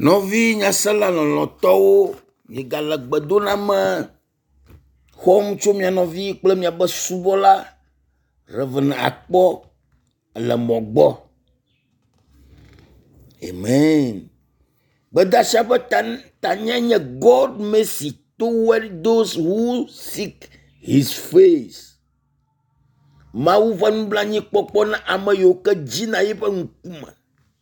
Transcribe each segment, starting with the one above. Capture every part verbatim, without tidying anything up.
Novi nyasala lɔlɔtɔwo migale gbedona me xɔm tso mia nɔvi kple miabe subɔla Reverend Akpɔ le mɔ gbɔ. Amen. Gbedasia ƒe tanya nye God mercy toward those who seek his face. Mawu ƒe nublanuikpɔkpɔ na ame yiwo ke dzina yiƒe ŋkume.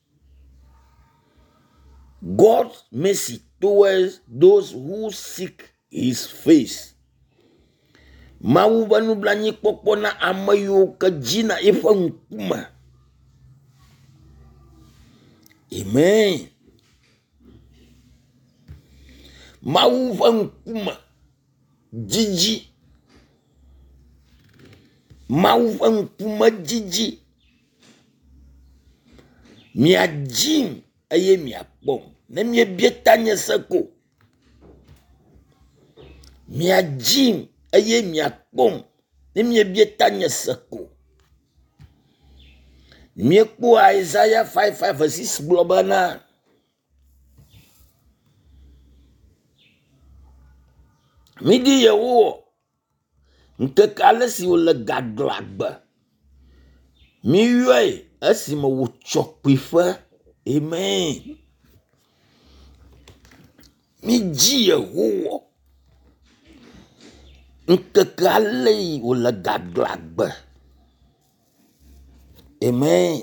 God's mercy towards those who seek his face. Mawu ƒe nublanuikpɔkpɔ na ame yiwo ke dzina yiƒe ŋkume. Amen. Mawu ƒe ŋkume dzidzi. Mawu ƒe ŋkume dzidzi. Miadzim eye miakpɔm. Ne miebie tanye se ko. Miadzim eye miakpɔm. Ne miebie tanye se ko. Miekpo Isaiah five five verse six gblɔ bena midi Yehowa ŋkeke ale si wole gagla agbe. Miyɔe esime wòtsɔ kpuiƒe. Amen. Midzi Yehowa ŋkeke ale yi wole gagla agbe. Amen.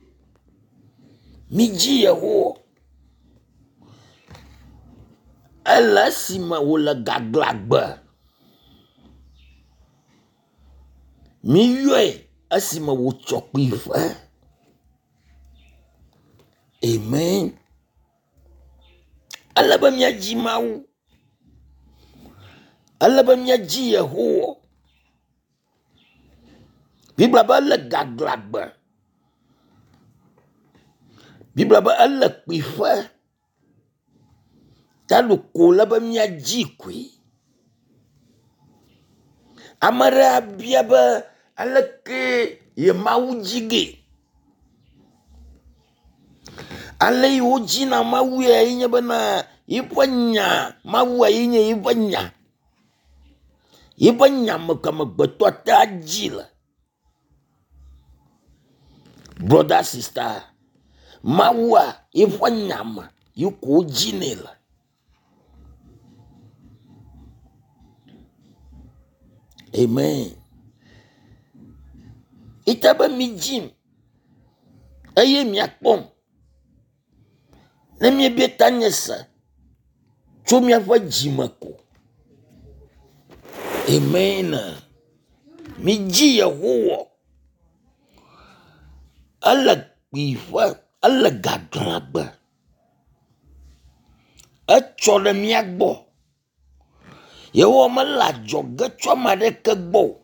Midzi Yehowa ele esime wole gagla agbe. Miyɔe esime wòtsɔ kpuiƒe. Amen. Ale be miadzi Mawu. Ale be miadzi Yehowa. Bibla be ele gagla agbe. Bibla be ele kpuiƒe. Talu ko le be miadzi koe. Ame ɖe abia be aleke ye Mawu dzi ge. Ale yi wodzina Mawu ya nye bena yiƒe nya Mawu yi nye yiƒe nya. Yiƒe nya me ke amegbetɔ tea dzi le. Brother sister, Mawu yiƒe nya me yi ko dzi ne le. Amen. Ita be mi dzim eye miakpɔm. Ne miebie tanye se tso miaƒe dzime ko. Amen. Midzi Yehowa. Ele kpuiƒe, ele gagla agbe. Etsɔ ɖe mia gbɔ. Yehowa mele adzɔge tso ame aɖeke gbɔ.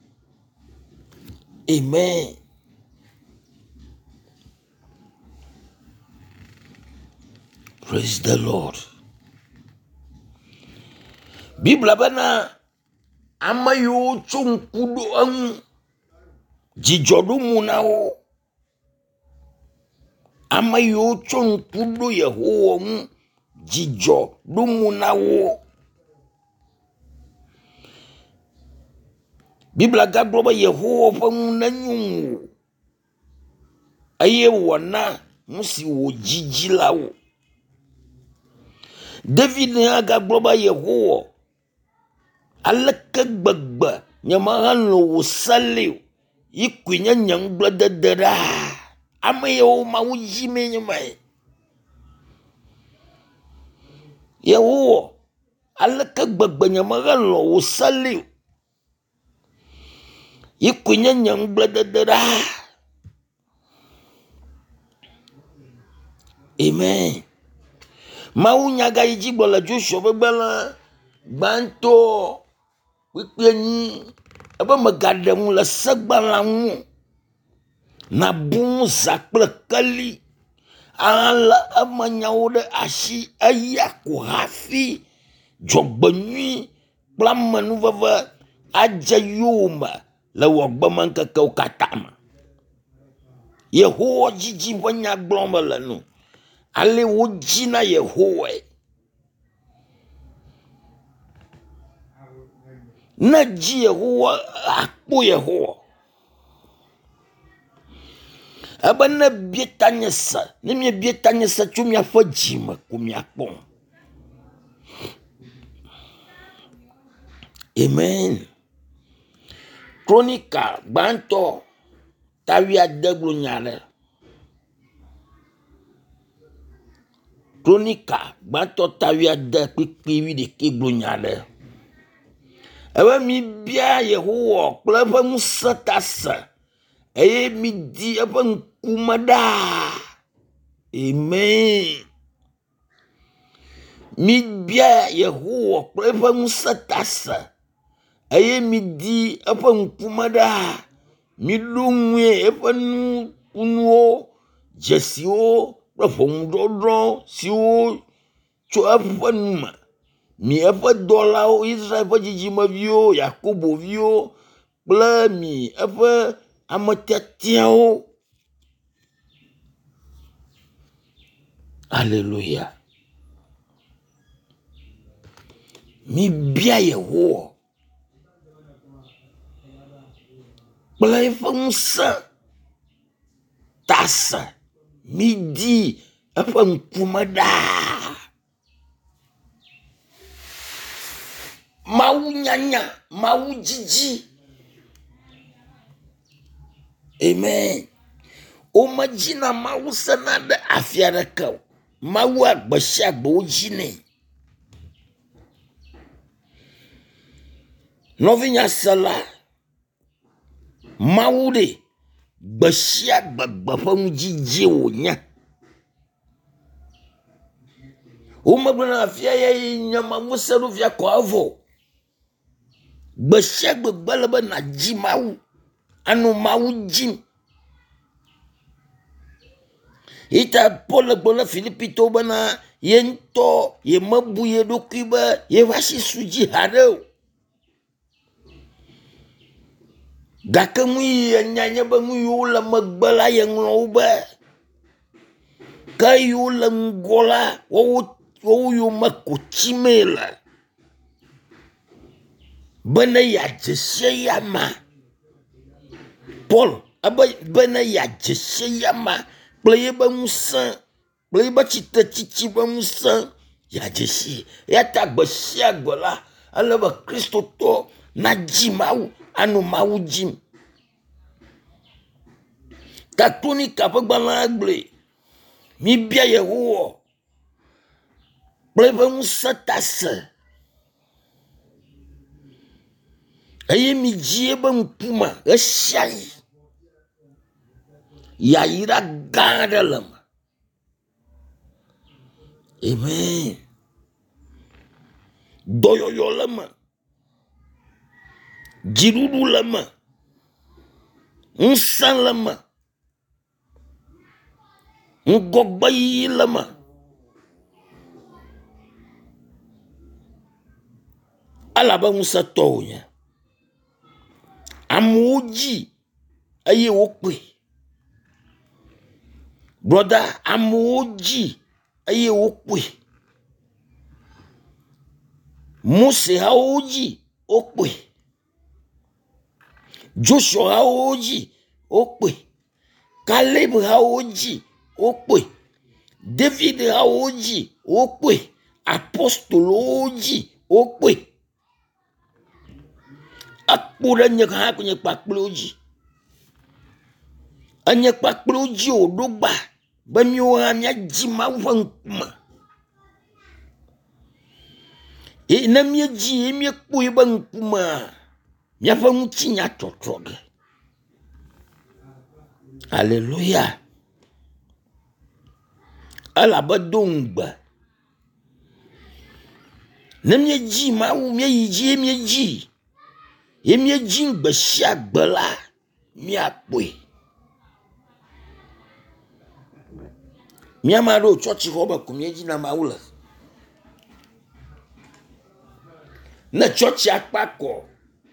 Amen. Praise the Lord. Bibla bena ame yiwo tso ŋku ɖo eŋu dzidzɔ ɖo mu na wo. Ame yiwo tso ŋku ɖo Yehowa ŋu dzidzɔ ɖo mu na wo. Bibla gagblɔ be Yehowa ƒe ŋu nenyo ŋu eye wòna nu si wòdzidzi la wo. David hã gagblɔ be Yehowa aleke gbegbe nyemehelo wò se li o. Yi koe nye nye ŋugbledede ɖaa. Ame yewo Mawu dzi me nye mae. Yehowa aleke gbegbe nyemehelo wò se li o. Yi koe nye nye ŋugbledede ɖaa. Amen. Mawu nyaga yi dzi gblɔ le Joshua be gbele gbãtɔ kpekpe nyi ebe megaɖe ŋu le segbalẽ ŋu. Nabu ŋu zã kple keli. Ale eme nyawo ɖe asi eya ko hafi dzɔgbenyui kple amenuveve adze yowòme le wò agbemeŋkekewo katã me. Yehowa dzidzi ƒe nya gblɔm le nu. ale wojina Yehowa na ji Yehowa akpo Yehowa abana bietanyesa ne me bietanyesa twumia fa jima kumia pon. Amen. Kronika banto tawia deglu nyale. Kronika banto tawia de pipi de keglu nyale. Ewa mi bia Yehowa pleva musatasa. Eye mi di apa nkumada. Amen. Mi bia Yehowa pleva musatasa. Eye mi di apa nkumada. Mi lungwe apa nu unuo jesio plevong dodro siwo cho apa numa. Mi apa dola o Israel apa jijima vio Yakobo vio bla mi apa amatatiao. Hallelujah. Mi bia Yehowa bla ifangsa tasa midi apa nkumada. Mau nyanya, mau jiji. Amen. O majina mau sanada afiara kau. Mau agbasha bojine. Novinya sala. Mau de basha babafam jiji wonya. O mabuna afia ya nyama musaru vya kwavo. Basha babalaba na jimau. Anu mau jim. Ita pola bola Filipi to bana yento ye mabu ye dokiba ye wasi suji hado. Gakamu ye nyanya bangu yola magbala yang loba. Kayola ngola wo yo makuchimela. Bana ya jeseyama. Paul aba bana ya jeseyama. Play ba musa, play ba chita chichi ba musa, ya jesi, ya tagbashi agbola, alaba Kristo to na jimau, anu mau jim. Katoni kapagba agble, mi bia Yehowa, play ba musa tasa. Aye mi jie ba mpuma, eshai. Ya ira gada lama. Amen. Doyoyo lama. Jirudu lama. Unsan lama. Ngogbayi lama. Alaba musa tonya. Amuji aye okwe. Brother, amuji aye okwe. Mose haoji okwe. Joshua haoji okwe. Caleb haoji okwe. David haoji okwe. Apostle oji okwe. Akpura nyaka haku nyaka pakloji. Anya pakloji odogba. Banyo anya jima wankuma. E na mie ji mie kuye bankuma. Mia fa mutinya totroge. Hallelujah. Ala badongba. Na mie ji ma u mie yiji mie ji. E mie ji ngba shagbala mie kuye. Miamaro church hoba kumyeji na maula. Na church akpako.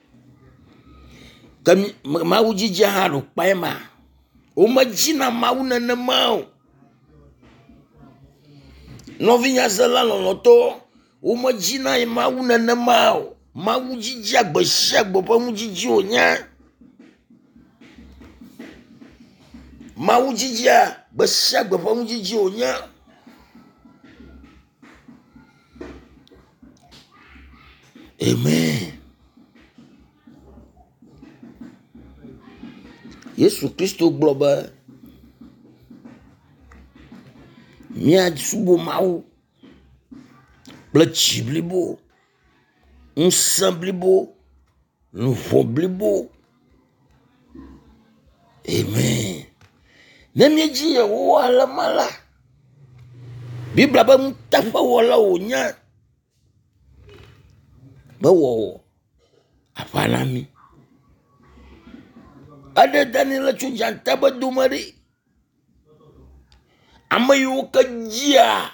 Kami mauji jaharo paema. O majina mauna na mau. Novinya zela loloto. Uma jina e mau nene mau. Mau jijia gbesha gbopa mu jiji onya. Mau jijia gbesha gbopa mu jiji onya. Amen. Yesu Kristo globa. Mia subo mau. Blati blibo. Un samblibo. Un foblibo. Amen. Nemyeji ya wala mala. Bibla ba mtafa wala onya. Bawo. Afanami. Ada Daniela chujanta ba dumari. Amayu kajia.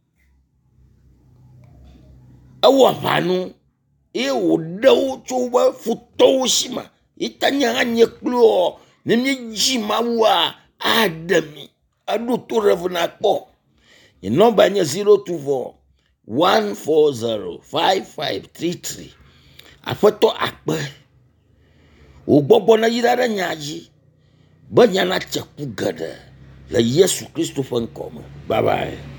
Awafanu. E odau choba futoshima. Itanya anye klo. Nemyeji mawa. Adami. Adu to revena po. Your number is zero two four one four zero five five three three. Afoto akpe. Ogbobo na yidara nyaji. Banyana chaku gada. La Yesu Kristo fan koma. Bye bye.